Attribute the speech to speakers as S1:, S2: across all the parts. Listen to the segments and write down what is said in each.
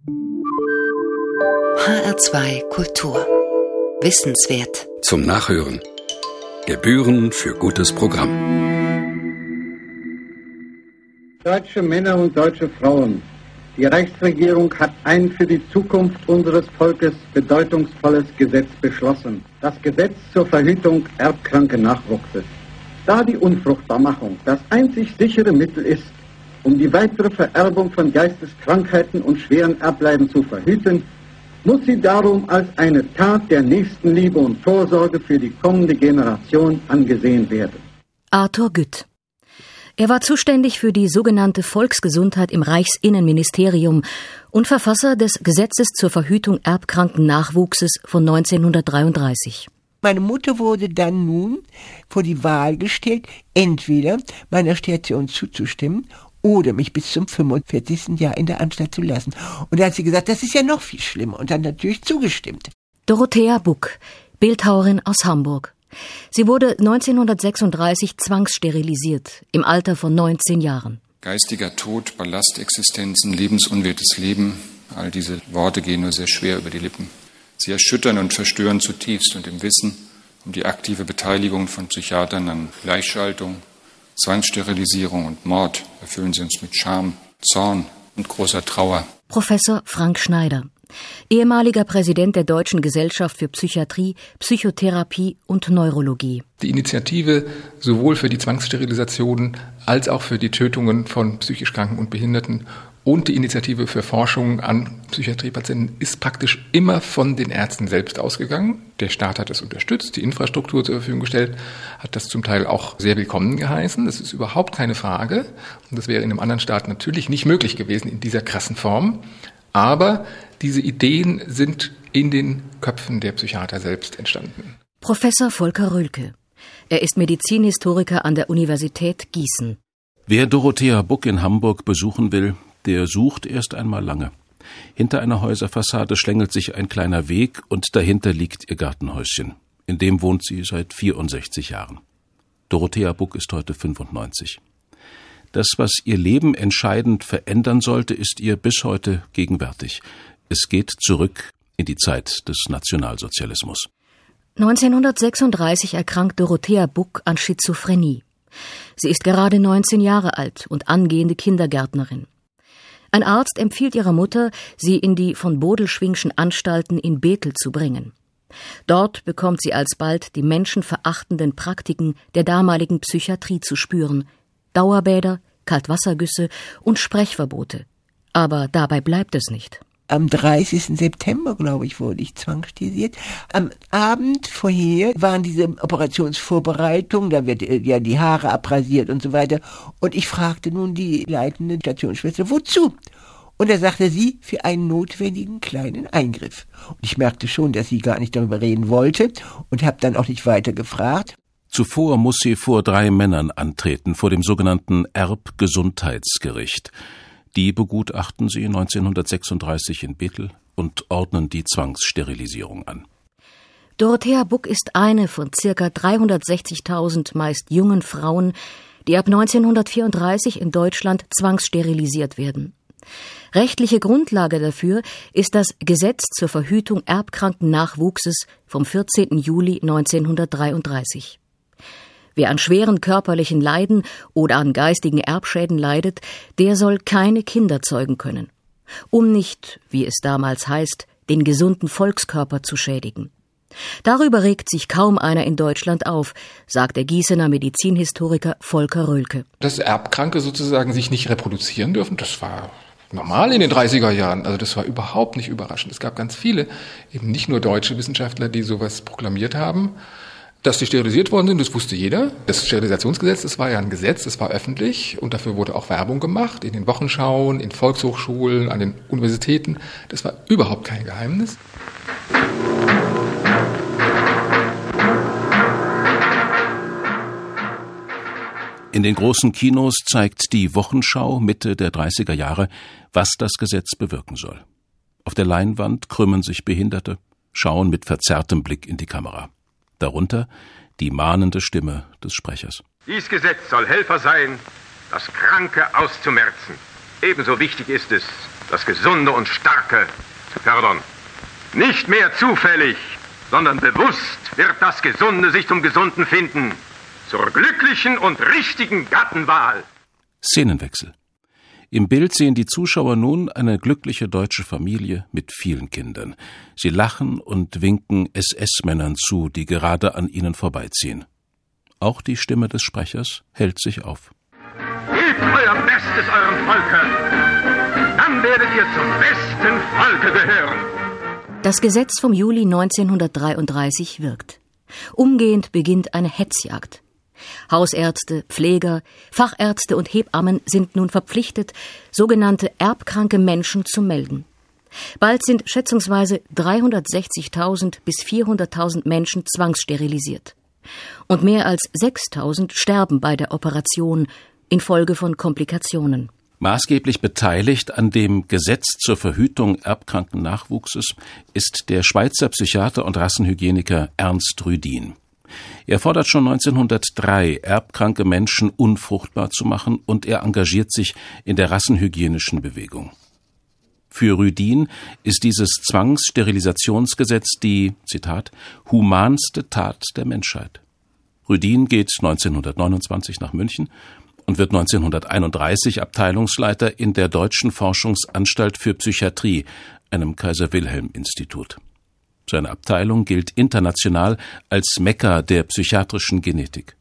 S1: HR2 Kultur. Wissenswert.
S2: Zum Nachhören. Gebühren für gutes Programm.
S3: Deutsche Männer und deutsche Frauen, die Reichsregierung hat ein für die Zukunft unseres Volkes bedeutungsvolles Gesetz beschlossen. Das Gesetz zur Verhütung erbkranken Nachwuchses. Da die Unfruchtbarmachung das einzig sichere Mittel ist, um die weitere Vererbung von Geisteskrankheiten und schweren Erbleiden zu verhüten, muss sie darum als eine Tat der Nächstenliebe und Vorsorge für die kommende Generation angesehen werden.
S4: Arthur Gütt. Er war zuständig für die sogenannte Volksgesundheit im Reichsinnenministerium und Verfasser des Gesetzes zur Verhütung erbkranken Nachwuchses von 1933.
S5: Meine Mutter wurde dann nun vor die Wahl gestellt, entweder meiner Station zuzustimmen oder mich bis zum 45. Jahr in der Anstalt zu lassen. Und da hat sie gesagt, das ist ja noch viel schlimmer, und dann natürlich zugestimmt.
S4: Dorothea Buck, Bildhauerin aus Hamburg. Sie wurde 1936 zwangssterilisiert, im Alter von 19 Jahren.
S6: Geistiger Tod, Ballastexistenzen, lebensunwertes Leben, all diese Worte gehen nur sehr schwer über die Lippen. Sie erschüttern und verstören zutiefst, und im Wissen um die aktive Beteiligung von Psychiatern an Gleichschaltung, Zwangssterilisierung und Mord erfüllen sie uns mit Scham, Zorn und großer Trauer.
S4: Professor Frank Schneider, ehemaliger Präsident der Deutschen Gesellschaft für Psychiatrie, Psychotherapie und Neurologie.
S7: Die Initiative sowohl für die Zwangssterilisationen als auch für die Tötungen von psychisch Kranken und Behinderten und die Initiative für Forschung an Psychiatriepatienten ist praktisch immer von den Ärzten selbst ausgegangen. Der Staat hat das unterstützt, die Infrastruktur zur Verfügung gestellt, hat das zum Teil auch sehr willkommen geheißen. Das ist überhaupt keine Frage. Und das wäre in einem anderen Staat natürlich nicht möglich gewesen in dieser krassen Form. Aber diese Ideen sind in den Köpfen der Psychiater selbst entstanden.
S4: Professor Volker Röhlke. Er ist Medizinhistoriker an der Universität Gießen.
S8: Wer Dorothea Buck in Hamburg besuchen will, der sucht erst einmal lange. Hinter einer Häuserfassade schlängelt sich ein kleiner Weg und dahinter liegt ihr Gartenhäuschen. In dem wohnt sie seit 64 Jahren. Dorothea Buck ist heute 95. Das, was ihr Leben entscheidend verändern sollte, ist ihr bis heute gegenwärtig. Es geht zurück in die Zeit des Nationalsozialismus.
S4: 1936 erkrankt Dorothea Buck an Schizophrenie. Sie ist gerade 19 Jahre alt und angehende Kindergärtnerin. Ein Arzt empfiehlt ihrer Mutter, sie in die von Bodelschwingschen Anstalten in Bethel zu bringen. Dort bekommt sie alsbald die menschenverachtenden Praktiken der damaligen Psychiatrie zu spüren. Dauerbäder, Kaltwassergüsse und Sprechverbote. Aber dabei bleibt es nicht.
S5: Am 30. September, glaube ich, wurde ich zwangssterilisiert. Am Abend vorher waren diese Operationsvorbereitungen, da wird ja die Haare abrasiert und so weiter. Und ich fragte nun die leitende Stationsschwester, wozu? Und da sagte sie, für einen notwendigen kleinen Eingriff. Und ich merkte schon, dass sie gar nicht darüber reden wollte und habe dann auch nicht weiter gefragt.
S8: Zuvor muss sie vor 3 Männern antreten, vor dem sogenannten Erbgesundheitsgericht. Die begutachten sie 1936 in Bethel und ordnen die Zwangssterilisierung an.
S4: Dorothea Buck ist eine von ca. 360.000 meist jungen Frauen, die ab 1934 in Deutschland zwangssterilisiert werden. Rechtliche Grundlage dafür ist das Gesetz zur Verhütung erbkranken Nachwuchses vom 14. Juli 1933. Wer an schweren körperlichen Leiden oder an geistigen Erbschäden leidet, der soll keine Kinder zeugen können, um nicht, wie es damals heißt, den gesunden Volkskörper zu schädigen. Darüber regt sich kaum einer in Deutschland auf, sagt der Gießener Medizinhistoriker Volker Röhlke.
S7: Dass Erbkranke sozusagen sich nicht reproduzieren dürfen, das war normal in den 30er Jahren. Also das war überhaupt nicht überraschend. Es gab ganz viele, eben nicht nur deutsche Wissenschaftler, die sowas proklamiert haben. Dass die sterilisiert worden sind, das wusste jeder. Das Sterilisationsgesetz, das war ja ein Gesetz, das war öffentlich und dafür wurde auch Werbung gemacht, in den Wochenschauen, in Volkshochschulen, an den Universitäten. Das war überhaupt kein Geheimnis.
S8: In den großen Kinos zeigt die Wochenschau Mitte der 30er Jahre, was das Gesetz bewirken soll. Auf der Leinwand krümmen sich Behinderte, schauen mit verzerrtem Blick in die Kamera. Darunter die mahnende Stimme des Sprechers.
S9: Dies Gesetz soll Helfer sein, das Kranke auszumerzen. Ebenso wichtig ist es, das Gesunde und Starke zu fördern. Nicht mehr zufällig, sondern bewusst wird das Gesunde sich zum Gesunden finden. Zur glücklichen und richtigen Gattenwahl.
S8: Szenenwechsel. Im Bild sehen die Zuschauer nun eine glückliche deutsche Familie mit vielen Kindern. Sie lachen und winken SS-Männern zu, die gerade an ihnen vorbeiziehen. Auch die Stimme des Sprechers hält sich auf.
S9: Gebt euer Bestes eurem Volke, dann werdet ihr zum besten Volke gehören.
S4: Das Gesetz vom Juli 1933 wirkt. Umgehend beginnt eine Hetzjagd. Hausärzte, Pfleger, Fachärzte und Hebammen sind nun verpflichtet, sogenannte erbkranke Menschen zu melden. Bald sind schätzungsweise 360.000 bis 400.000 Menschen zwangssterilisiert. Und mehr als 6.000 sterben bei der Operation infolge von Komplikationen.
S8: Maßgeblich beteiligt an dem Gesetz zur Verhütung erbkranken Nachwuchses ist der Schweizer Psychiater und Rassenhygieniker Ernst Rüdin. Er fordert schon 1903, erbkranke Menschen unfruchtbar zu machen, und er engagiert sich in der rassenhygienischen Bewegung. Für Rüdin ist dieses Zwangssterilisationsgesetz die, Zitat, humanste Tat der Menschheit. Rüdin geht 1929 nach München und wird 1931 Abteilungsleiter in der Deutschen Forschungsanstalt für Psychiatrie, einem Kaiser-Wilhelm-Institut. Seine Abteilung gilt international als Mekka der psychiatrischen Genetik.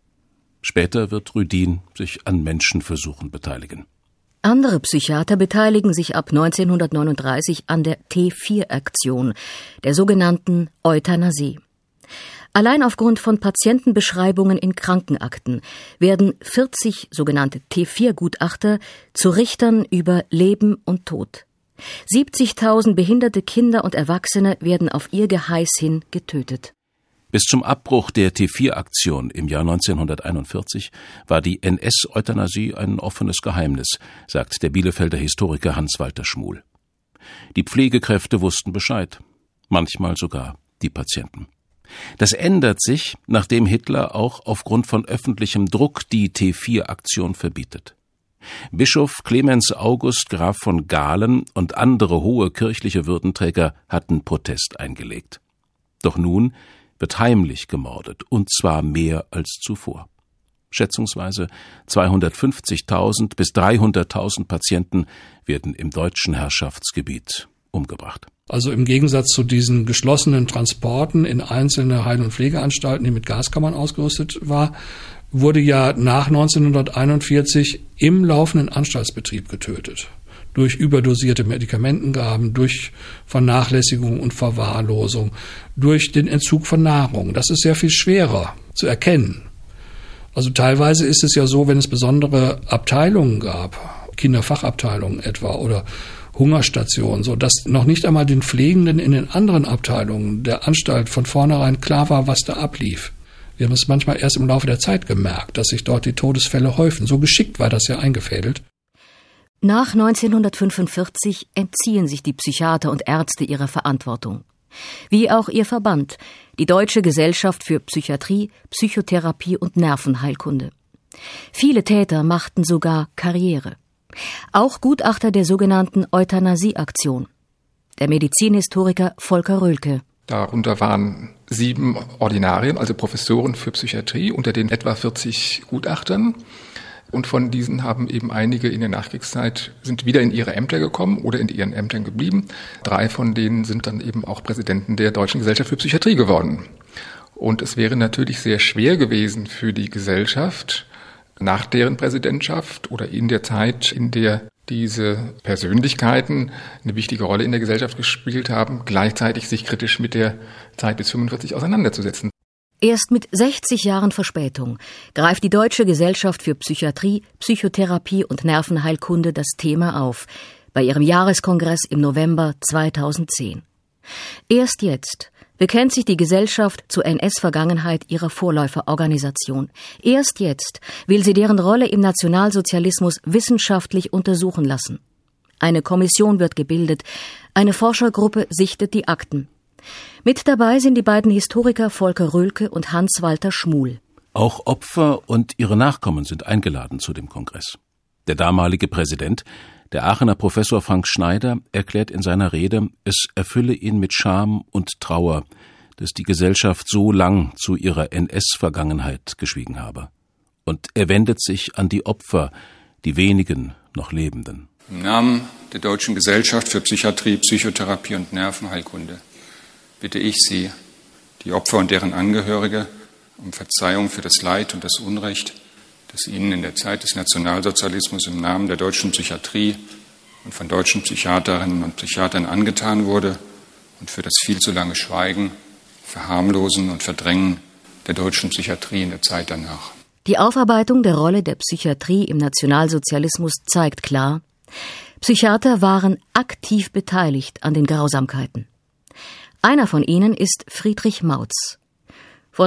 S8: Später wird Rüdin sich an Menschenversuchen beteiligen.
S4: Andere Psychiater beteiligen sich ab 1939 an der T4-Aktion, der sogenannten Euthanasie. Allein aufgrund von Patientenbeschreibungen in Krankenakten werden 40 sogenannte T4-Gutachter zu Richtern über Leben und Tod. 70.000 behinderte Kinder und Erwachsene werden auf ihr Geheiß hin getötet.
S8: Bis zum Abbruch der T4-Aktion im Jahr 1941 war die NS-Euthanasie ein offenes Geheimnis, sagt der Bielefelder Historiker Hans-Walter Schmuhl. Die Pflegekräfte wussten Bescheid, manchmal sogar die Patienten. Das ändert sich, nachdem Hitler auch aufgrund von öffentlichem Druck die T4-Aktion verbietet. Bischof Clemens August Graf von Galen und andere hohe kirchliche Würdenträger hatten Protest eingelegt. Doch nun wird heimlich gemordet, und zwar mehr als zuvor. Schätzungsweise 250.000 bis 300.000 Patienten werden im deutschen Herrschaftsgebiet umgebracht.
S10: Also im Gegensatz zu diesen geschlossenen Transporten in einzelne Heil- und Pflegeanstalten, die mit Gaskammern ausgerüstet war, wurde ja nach 1941 im laufenden Anstaltsbetrieb getötet. Durch überdosierte Medikamentengaben, durch Vernachlässigung und Verwahrlosung, durch den Entzug von Nahrung. Das ist sehr viel schwerer zu erkennen. Also teilweise ist es ja so, wenn es besondere Abteilungen gab, Kinderfachabteilungen etwa oder Hungerstationen, so dass noch nicht einmal den Pflegenden in den anderen Abteilungen der Anstalt von vornherein klar war, was da ablief. Wir haben es manchmal erst im Laufe der Zeit gemerkt, dass sich dort die Todesfälle häufen. So geschickt war das ja eingefädelt.
S4: Nach 1945 entziehen sich die Psychiater und Ärzte ihrer Verantwortung. Wie auch ihr Verband, die Deutsche Gesellschaft für Psychiatrie, Psychotherapie und Nervenheilkunde. Viele Täter machten sogar Karriere. Auch Gutachter der sogenannten Euthanasie-Aktion. Der Medizinhistoriker Volker Röhlke.
S7: Darunter waren 7 Ordinarien, also Professoren für Psychiatrie, unter den etwa 40 Gutachtern. Und von diesen haben eben einige in der Nachkriegszeit sind wieder in ihre Ämter gekommen oder in ihren Ämtern geblieben. 3 von denen sind dann eben auch Präsidenten der Deutschen Gesellschaft für Psychiatrie geworden. Und es wäre natürlich sehr schwer gewesen für die Gesellschaft, nach deren Präsidentschaft oder in der Zeit, in der diese Persönlichkeiten eine wichtige Rolle in der Gesellschaft gespielt haben, gleichzeitig sich kritisch mit der Zeit bis 45 auseinanderzusetzen.
S4: Erst mit 60 Jahren Verspätung greift die Deutsche Gesellschaft für Psychiatrie, Psychotherapie und Nervenheilkunde das Thema auf, bei ihrem Jahreskongress im November 2010. Erst jetzt bekennt sich die Gesellschaft zur NS-Vergangenheit ihrer Vorläuferorganisation. Erst jetzt will sie deren Rolle im Nationalsozialismus wissenschaftlich untersuchen lassen. Eine Kommission wird gebildet, eine Forschergruppe sichtet die Akten. Mit dabei sind die beiden Historiker Volker Röhlke und Hans-Walter Schmuhl.
S8: Auch Opfer und ihre Nachkommen sind eingeladen zu dem Kongress. Der damalige Präsident, Der Aachener Professor Frank Schneider erklärt in seiner Rede, es erfülle ihn mit Scham und Trauer, dass die Gesellschaft so lang zu ihrer NS-Vergangenheit geschwiegen habe. Und er wendet sich an die Opfer, die wenigen noch Lebenden.
S6: Im Namen der Deutschen Gesellschaft für Psychiatrie, Psychotherapie und Nervenheilkunde bitte ich Sie, die Opfer und deren Angehörige, um Verzeihung für das Leid und das Unrecht, das Ihnen in der Zeit des Nationalsozialismus im Namen der deutschen Psychiatrie und von deutschen Psychiaterinnen und Psychiatern angetan wurde und für das viel zu lange Schweigen, Verharmlosen und Verdrängen der deutschen Psychiatrie in der Zeit danach.
S4: Die Aufarbeitung der Rolle der Psychiatrie im Nationalsozialismus zeigt klar, Psychiater waren aktiv beteiligt an den Grausamkeiten. Einer von ihnen ist Friedrich Mautz. Von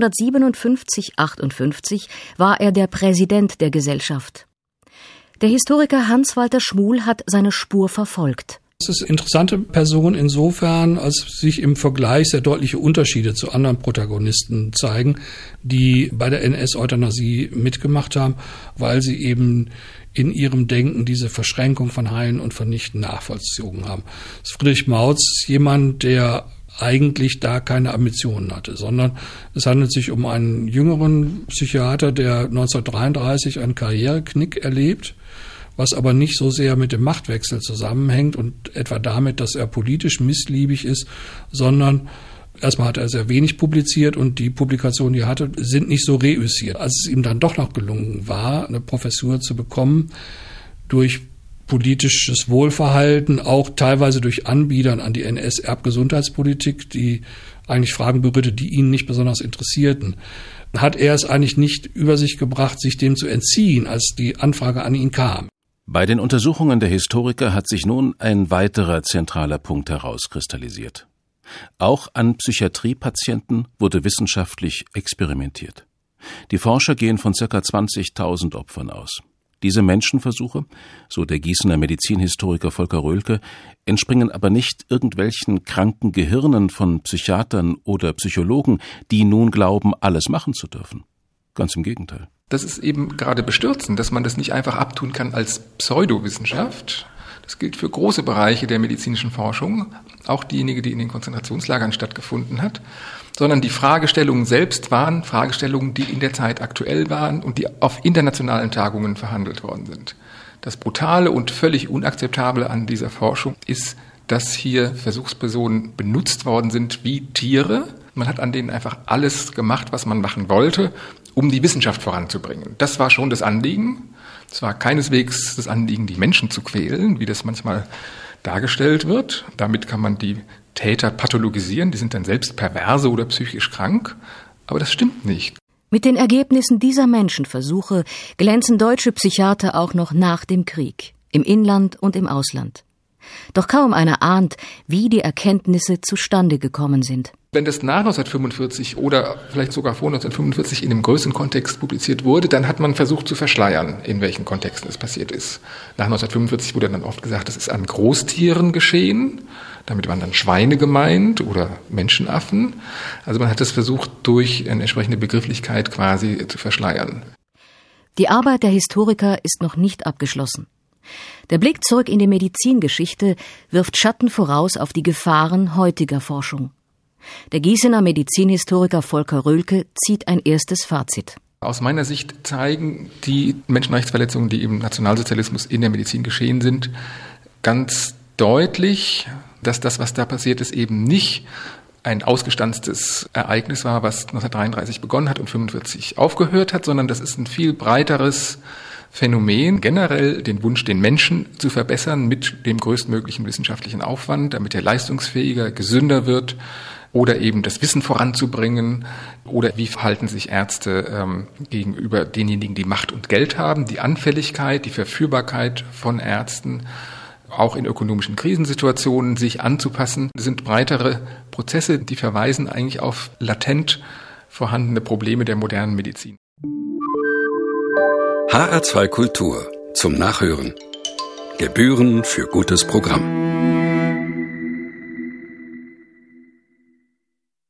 S4: 1957/58 war er der Präsident der Gesellschaft. Der Historiker Hans-Walter Schmuhl hat seine Spur verfolgt.
S10: Es ist eine interessante Person insofern, als sich im Vergleich sehr deutliche Unterschiede zu anderen Protagonisten zeigen, die bei der NS-Euthanasie mitgemacht haben, weil sie eben in ihrem Denken diese Verschränkung von Heilen und Vernichten nachvollzogen haben. Friedrich Mautz, jemand, der eigentlich da keine Ambitionen hatte, sondern es handelt sich um einen jüngeren Psychiater, der 1933 einen Karriereknick erlebt, was aber nicht so sehr mit dem Machtwechsel zusammenhängt und etwa damit, dass er politisch missliebig ist, sondern erstmal hat er sehr wenig publiziert und die Publikationen, die er hatte, sind nicht so reüssiert. Als es ihm dann doch noch gelungen war, eine Professur zu bekommen, durch politisches Wohlverhalten, auch teilweise durch Anbietern an die NS-Erbgesundheitspolitik, die eigentlich Fragen berührte, die ihn nicht besonders interessierten, hat er es eigentlich nicht über sich gebracht, sich dem zu entziehen, als die Anfrage an ihn kam.
S8: Bei den Untersuchungen der Historiker hat sich nun ein weiterer zentraler Punkt herauskristallisiert. Auch an Psychiatriepatienten wurde wissenschaftlich experimentiert. Die Forscher gehen von ca. 20.000 Opfern aus. Diese Menschenversuche, so der Gießener Medizinhistoriker Volker Röhlke, entspringen aber nicht irgendwelchen kranken Gehirnen von Psychiatern oder Psychologen, die nun glauben, alles machen zu dürfen. Ganz im Gegenteil.
S7: Das ist eben gerade bestürzend, dass man das nicht einfach abtun kann als Pseudowissenschaft. Das gilt für große Bereiche der medizinischen Forschung, auch diejenige, die in den Konzentrationslagern stattgefunden hat, sondern die Fragestellungen selbst waren Fragestellungen, die in der Zeit aktuell waren und die auf internationalen Tagungen verhandelt worden sind. Das Brutale und völlig Unakzeptable an dieser Forschung ist, dass hier Versuchspersonen benutzt worden sind wie Tiere. Man hat an denen einfach alles gemacht, was man machen wollte, um die Wissenschaft voranzubringen. Das war schon das Anliegen. Es war keineswegs das Anliegen, die Menschen zu quälen, wie das manchmal dargestellt wird. Damit kann man die Täter pathologisieren, die sind dann selbst perverse oder psychisch krank. Aber das stimmt nicht.
S4: Mit den Ergebnissen dieser Menschenversuche glänzen deutsche Psychiater auch noch nach dem Krieg, im Inland und im Ausland. Doch kaum einer ahnt, wie die Erkenntnisse zustande gekommen sind.
S7: Wenn das nach 1945 oder vielleicht sogar vor 1945 in einem größeren Kontext publiziert wurde, dann hat man versucht zu verschleiern, in welchen Kontexten es passiert ist. Nach 1945 wurde dann oft gesagt, das ist an Großtieren geschehen. Damit waren dann Schweine gemeint oder Menschenaffen. Also man hat es versucht, durch eine entsprechende Begrifflichkeit quasi zu verschleiern.
S4: Die Arbeit der Historiker ist noch nicht abgeschlossen. Der Blick zurück in die Medizingeschichte wirft Schatten voraus auf die Gefahren heutiger Forschung. Der Gießener Medizinhistoriker Volker Röhlke zieht ein erstes Fazit.
S7: Aus meiner Sicht zeigen die Menschenrechtsverletzungen, die im Nationalsozialismus in der Medizin geschehen sind, ganz deutlich, dass das, was da passiert ist, eben nicht ein ausgestanztes Ereignis war, was 1933 begonnen hat und 1945 aufgehört hat, sondern das ist ein viel breiteres Phänomen, generell den Wunsch, den Menschen zu verbessern mit dem größtmöglichen wissenschaftlichen Aufwand, damit er leistungsfähiger, gesünder wird oder eben das Wissen voranzubringen oder wie verhalten sich Ärzte gegenüber denjenigen, die Macht und Geld haben, die Anfälligkeit, die Verführbarkeit von Ärzten, auch in ökonomischen Krisensituationen sich anzupassen. Das sind breitere Prozesse, die verweisen eigentlich auf latent vorhandene Probleme der modernen Medizin.
S2: HR2 Kultur zum Nachhören. Gebühren für gutes Programm.